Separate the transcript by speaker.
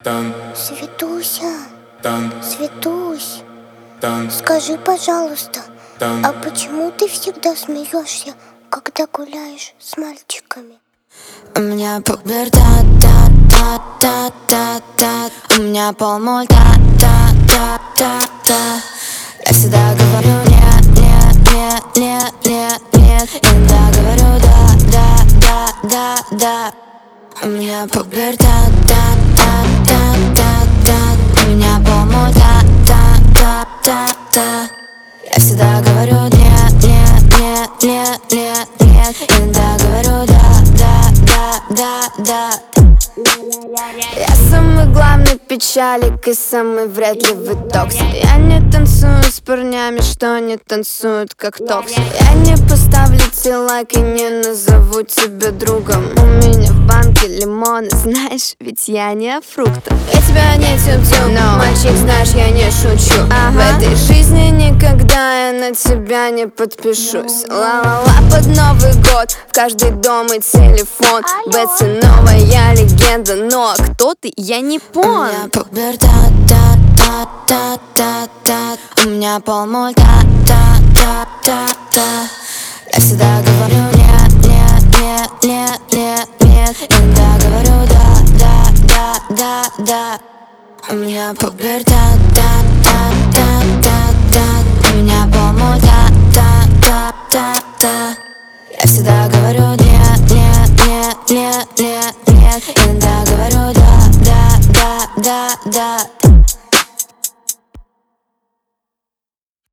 Speaker 1: Светуся, Светусь, скажи, пожалуйста, а почему ты всегда смеешься, когда гуляешь с мальчиками?
Speaker 2: У меня пубертат, та-та-та-та-та. У меня полмульта, та-та-та-та. Я всегда говорю нет, нет, нет, нет, нет, нет. Иногда говорю да, да, да, да, да. У меня пубертат, та-та-та-та-та. У меня полмульта, та-та-та-та. Я всегда говорю нет, нет, нет, нет, нет, нет. Иногда говорю да, да, да, да, да. Я самый главный печалик и самый вредливый токсик. Я не танцую с парнями, что не танцуют как токсик. Я не поставлю тебе лайк и не назову тебя другом. У меня в банке лимоны, знаешь, ведь я не о фруктах. Я тебя не тюб-тюб, мальчик, знаешь, я не шучу. В этой жизни никогда я на тебя не подпишусь. Ла-ла-ла под Новый год, в каждый дом и телефон. Бетси новая легенда, но кто ты, я не понял. У меня пубертат, та-та-та-та-та. У меня полмульта, та-та-та-та. Я всегда говорю